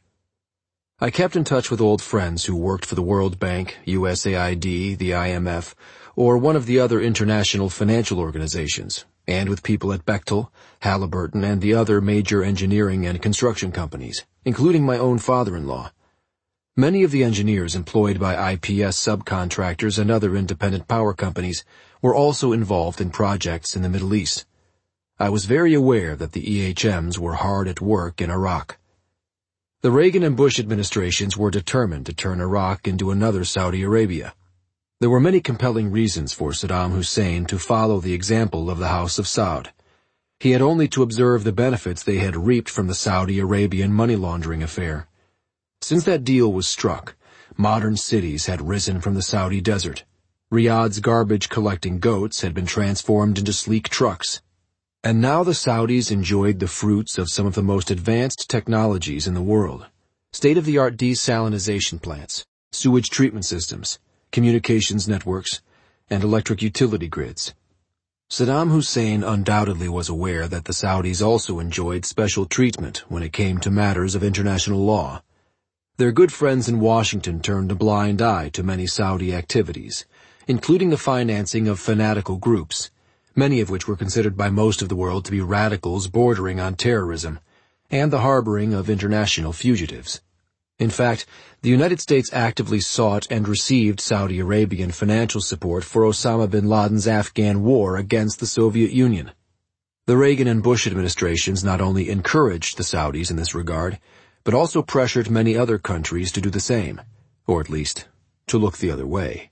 I kept in touch with old friends who worked for the World Bank, USAID, the IMF, or one of the other international financial organizations, and with people at Bechtel, Halliburton, and the other major engineering and construction companies, including my own father-in-law. Many of the engineers employed by IPS subcontractors and other independent power companies were also involved in projects in the Middle East. I was very aware that the EHMs were hard at work in Iraq. The Reagan and Bush administrations were determined to turn Iraq into another Saudi Arabia. There were many compelling reasons for Saddam Hussein to follow the example of the House of Saud. He had only to observe the benefits they had reaped from the Saudi Arabian money laundering affair. Since that deal was struck, modern cities had risen from the Saudi desert. Riyadh's garbage-collecting goats had been transformed into sleek trucks. And now the Saudis enjoyed the fruits of some of the most advanced technologies in the world. State-of-the-art desalinization plants, sewage treatment systems, communications networks, and electric utility grids. Saddam Hussein undoubtedly was aware that the Saudis also enjoyed special treatment when it came to matters of international law. Their good friends in Washington turned a blind eye to many Saudi activities, including the financing of fanatical groups, many of which were considered by most of the world to be radicals bordering on terrorism, and the harboring of international fugitives. In fact, the United States actively sought and received Saudi Arabian financial support for Osama bin Laden's Afghan war against the Soviet Union. The Reagan and Bush administrations not only encouraged the Saudis in this regard, but also pressured many other countries to do the same, or at least, to look the other way.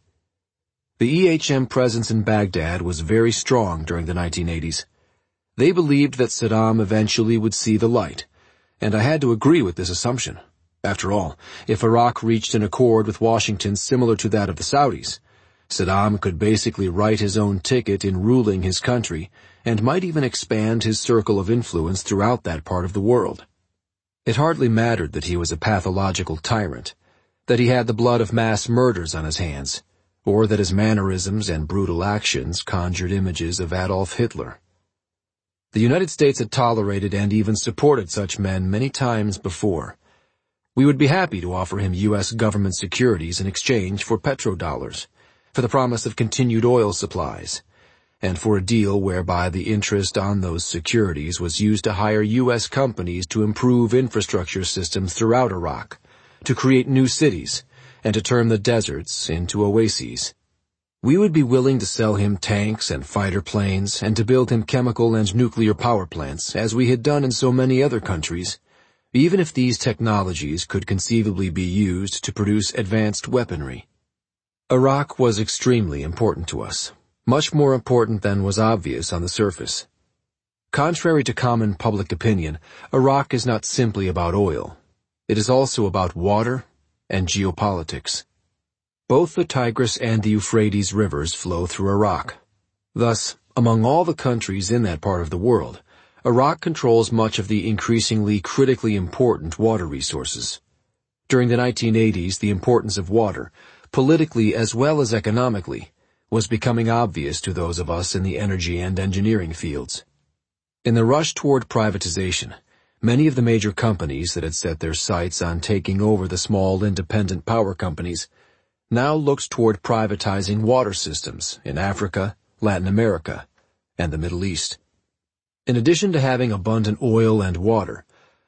The EHM presence in Baghdad was very strong during the 1980s. They believed that Saddam eventually would see the light, and I had to agree with this assumption. After all, if Iraq reached an accord with Washington similar to that of the Saudis, Saddam could basically write his own ticket in ruling his country and might even expand his circle of influence throughout that part of the world. It hardly mattered that he was a pathological tyrant, that he had the blood of mass murders on his hands, or that his mannerisms and brutal actions conjured images of Adolf Hitler. The United States had tolerated and even supported such men many times before. We would be happy to offer him U.S. government securities in exchange for petrodollars, for the promise of continued oil supplies, and for a deal whereby the interest on those securities was used to hire U.S. companies to improve infrastructure systems throughout Iraq, to create new cities, and to turn the deserts into oases. We would be willing to sell him tanks and fighter planes and to build him chemical and nuclear power plants, as we had done in so many other countries, even if these technologies could conceivably be used to produce advanced weaponry. Iraq was extremely important to us, much more important than was obvious on the surface. Contrary to common public opinion, Iraq is not simply about oil. It is also about water and geopolitics. Both the Tigris and the Euphrates rivers flow through Iraq. Thus, among all the countries in that part of the world, Iraq controls much of the increasingly critically important water resources. During the 1980s, the importance of water, politically as well as economically, was becoming obvious to those of us in the energy and engineering fields. In the rush toward privatization, many of the major companies that had set their sights on taking over the small independent power companies now looked toward privatizing water systems in Africa, Latin America, and the Middle East. In addition to having abundant oil and water,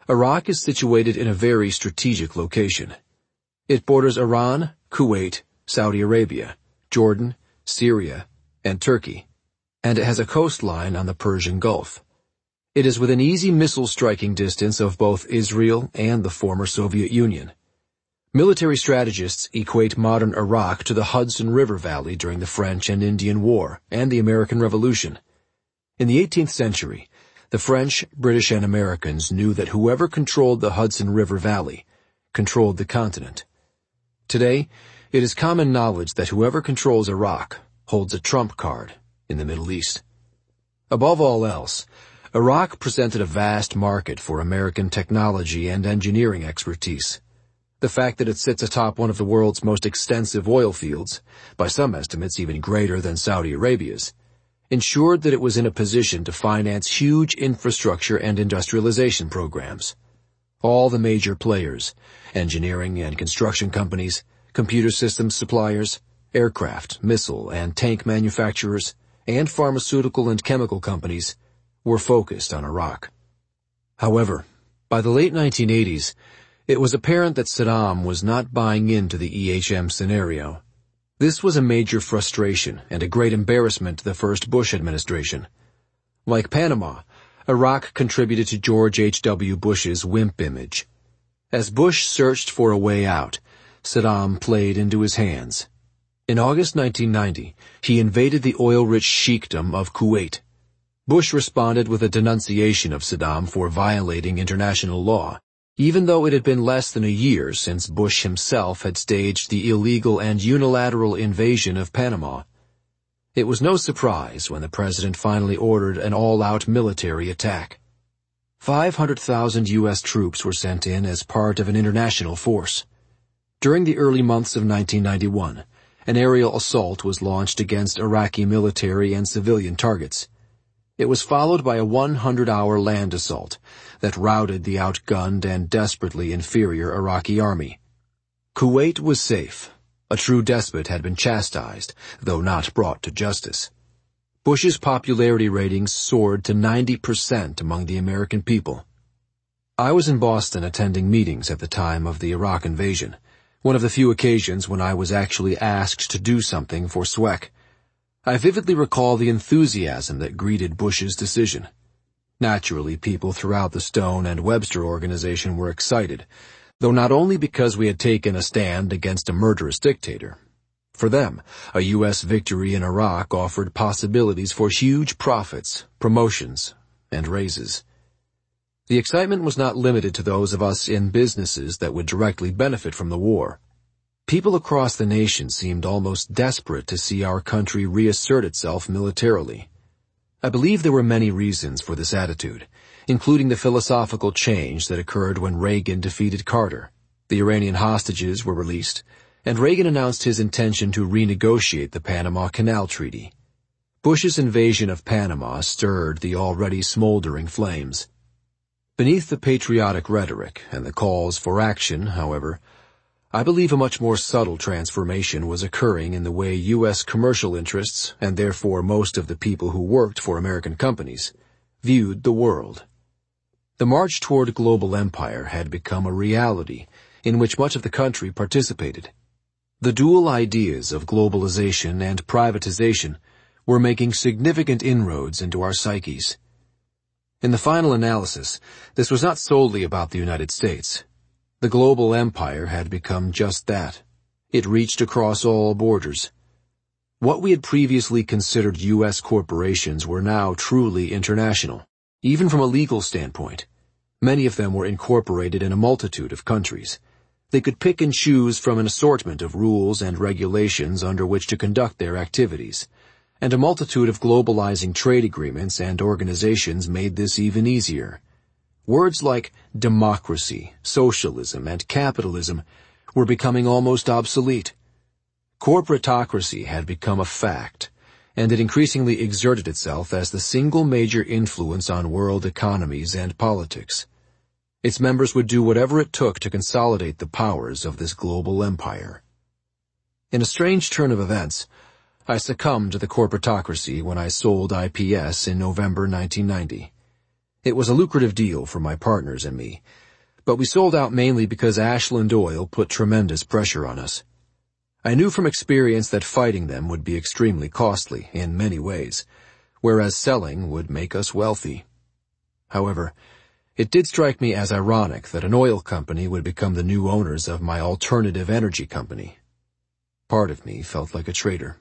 Iraq is situated in a very strategic location. It borders Iran, Kuwait, Saudi Arabia, Jordan, Syria, and Turkey, and it has a coastline on the Persian Gulf. It is within easy missile striking distance of both Israel and the former Soviet Union. Military strategists equate modern Iraq to the Hudson River Valley during the French and Indian War and the American Revolution. In the 18th century, the French, British, and Americans knew that whoever controlled the Hudson River Valley controlled the continent. Today, it is common knowledge that whoever controls Iraq holds a trump card in the Middle East. Above all else, Iraq presented a vast market for American technology and engineering expertise. The fact that it sits atop one of the world's most extensive oil fields, by some estimates even greater than Saudi Arabia's, ensured that it was in a position to finance huge infrastructure and industrialization programs. All the major players, engineering and construction companies, computer systems suppliers, aircraft, missile, and tank manufacturers, and pharmaceutical and chemical companies, were focused on Iraq. However, by the late 1980s, it was apparent that Saddam was not buying into the EHM scenario. This was a major frustration and a great embarrassment to the first Bush administration. Like Panama, Iraq contributed to George H.W. Bush's wimp image. As Bush searched for a way out, Saddam played into his hands. In August 1990, he invaded the oil-rich sheikdom of Kuwait. Bush responded with a denunciation of Saddam for violating international law, even though it had been less than a year since Bush himself had staged the illegal and unilateral invasion of Panama. It was no surprise when the president finally ordered an all-out military attack. 500,000 U.S. troops were sent in as part of an international force. During the early months of 1991, an aerial assault was launched against Iraqi military and civilian targets. It was followed by a 100-hour land assault that routed the outgunned and desperately inferior Iraqi army. Kuwait was safe. A true despot had been chastised, though not brought to justice. Bush's popularity ratings soared to 90% among the American people. I was in Boston attending meetings at the time of the Iraq invasion, one of the few occasions when I was actually asked to do something for SWEC. I vividly recall the enthusiasm that greeted Bush's decision. Naturally, people throughout the Stone and Webster organization were excited, though not only because we had taken a stand against a murderous dictator. For them, a U.S. victory in Iraq offered possibilities for huge profits, promotions, and raises. The excitement was not limited to those of us in businesses that would directly benefit from the war. People across the nation seemed almost desperate to see our country reassert itself militarily. I believe there were many reasons for this attitude, including the philosophical change that occurred when Reagan defeated Carter. The Iranian hostages were released, and Reagan announced his intention to renegotiate the Panama Canal Treaty. Bush's invasion of Panama stirred the already smoldering flames. Beneath the patriotic rhetoric and the calls for action, however, I believe a much more subtle transformation was occurring in the way U.S. commercial interests, and therefore most of the people who worked for American companies, viewed the world. The march toward global empire had become a reality in which much of the country participated. The dual ideas of globalization and privatization were making significant inroads into our psyches. In the final analysis, this was not solely about the United States. The global empire had become just that. It reached across all borders. What we had previously considered U.S. corporations were now truly international, even from a legal standpoint. Many of them were incorporated in a multitude of countries. They could pick and choose from an assortment of rules and regulations under which to conduct their activities, and a multitude of globalizing trade agreements and organizations made this even easier. Words like democracy, socialism, and capitalism were becoming almost obsolete. Corporatocracy had become a fact, and it increasingly exerted itself as the single major influence on world economies and politics. Its members would do whatever it took to consolidate the powers of this global empire. In a strange turn of events, I succumbed to the corporatocracy when I sold IPS in November 1990. It was a lucrative deal for my partners and me, but we sold out mainly because Ashland Oil put tremendous pressure on us. I knew from experience that fighting them would be extremely costly in many ways, whereas selling would make us wealthy. However, it did strike me as ironic that an oil company would become the new owners of my alternative energy company. Part of me felt like a traitor.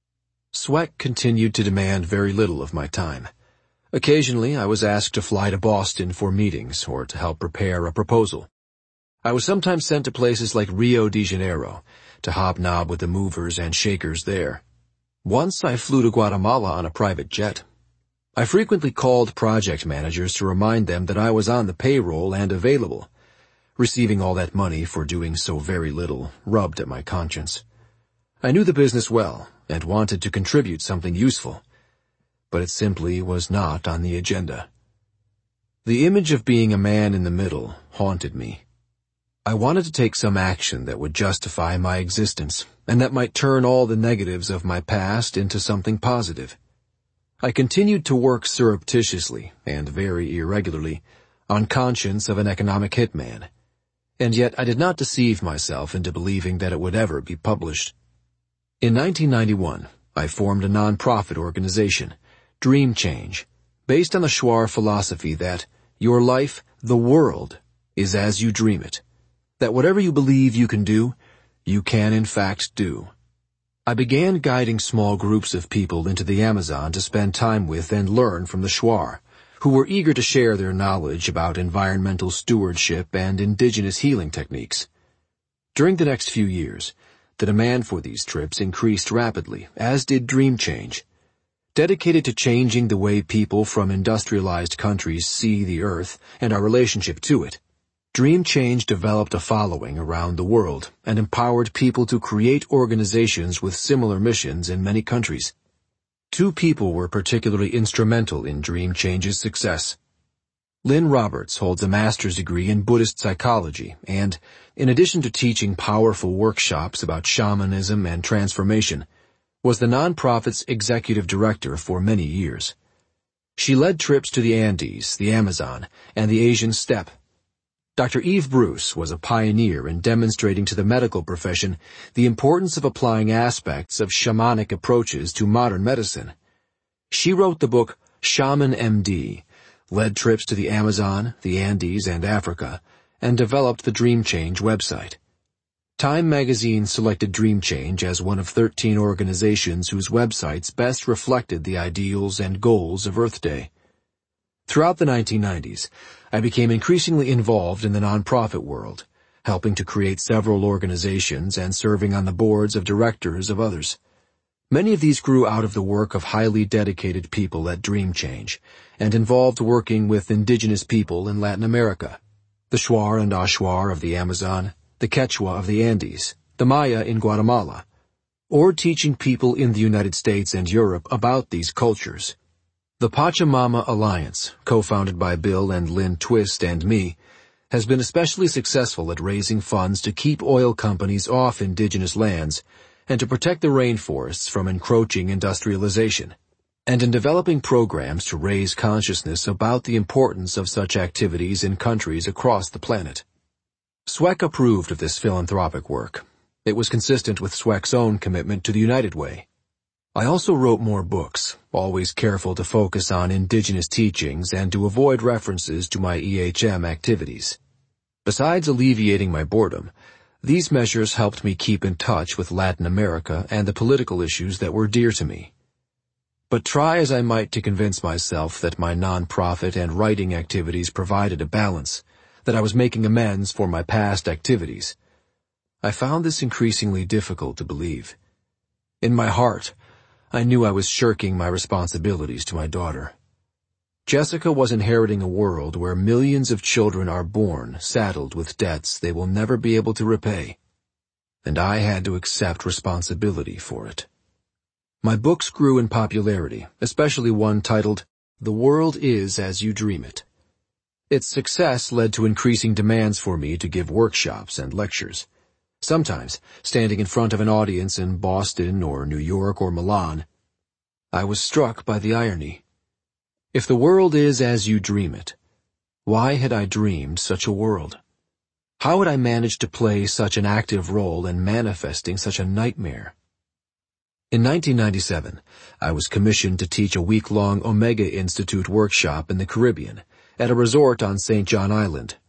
SWEC continued to demand very little of my time. Occasionally, I was asked to fly to Boston for meetings or to help prepare a proposal. I was sometimes sent to places like Rio de Janeiro to hobnob with the movers and shakers there. Once I flew to Guatemala on a private jet. I frequently called project managers to remind them that I was on the payroll and available. Receiving all that money for doing so very little rubbed at my conscience. I knew the business well and wanted to contribute something useful, but it simply was not on the agenda. The image of being a man in the middle haunted me. I wanted to take some action that would justify my existence and that might turn all the negatives of my past into something positive. I continued to work surreptitiously and very irregularly on conscience of an economic hitman, and yet I did not deceive myself into believing that it would ever be published. In 1991, I formed a non-profit organization, Dream Change, based on the Schwar philosophy that your life, the world, is as you dream it, that whatever you believe you can do, you can in fact do. I began guiding small groups of people into the Amazon to spend time with and learn from the Schwar, who were eager to share their knowledge about environmental stewardship and indigenous healing techniques. During the next few years, the demand for these trips increased rapidly, as did Dream Change. Dedicated to changing the way people from industrialized countries see the Earth and our relationship to it, Dream Change developed a following around the world and empowered people to create organizations with similar missions in many countries. Two people were particularly instrumental in Dream Change's success. Lynn Roberts holds a master's degree in Buddhist psychology and, in addition to teaching powerful workshops about shamanism and transformation, was the nonprofit's executive director for many years. She led trips to the Andes, the Amazon, and the Asian steppe. Dr. Eve Bruce was a pioneer in demonstrating to the medical profession the importance of applying aspects of shamanic approaches to modern medicine. She wrote the book Shaman MD, led trips to the Amazon, the Andes, and Africa, and developed the Dream Change website. Time magazine selected Dream Change as one of 13 organizations whose websites best reflected the ideals and goals of Earth Day. Throughout the 1990s, I became increasingly involved in the nonprofit world, helping to create several organizations and serving on the boards of directors of others. Many of these grew out of the work of highly dedicated people at Dream Change and involved working with indigenous people in Latin America, the Shuar and Ashwar of the Amazon, the Quechua of the Andes, the Maya in Guatemala, or teaching people in the United States and Europe about these cultures. The Pachamama Alliance, co-founded by Bill and Lynn Twist and me, has been especially successful at raising funds to keep oil companies off indigenous lands and to protect the rainforests from encroaching industrialization, and in developing programs to raise consciousness about the importance of such activities in countries across the planet. SWEC approved of this philanthropic work. It was consistent with SWEC's own commitment to the United Way. I also wrote more books, always careful to focus on indigenous teachings and to avoid references to my EHM activities. Besides alleviating my boredom, these measures helped me keep in touch with Latin America and the political issues that were dear to me. But try as I might to convince myself that my nonprofit and writing activities provided a balance, that I was making amends for my past activities, I found this increasingly difficult to believe. In my heart, I knew I was shirking my responsibilities to my daughter. Jessica was inheriting a world where millions of children are born saddled with debts they will never be able to repay, and I had to accept responsibility for it. My books grew in popularity, especially one titled, The World Is As You Dream It. Its success led to increasing demands for me to give workshops and lectures. Sometimes, standing in front of an audience in Boston or New York or Milan, I was struck by the irony. If the world is as you dream it, why had I dreamed such a world? How had I managed to play such an active role in manifesting such a nightmare? In 1997, I was commissioned to teach a week-long Omega Institute workshop in the Caribbean, at a resort on St. John Island,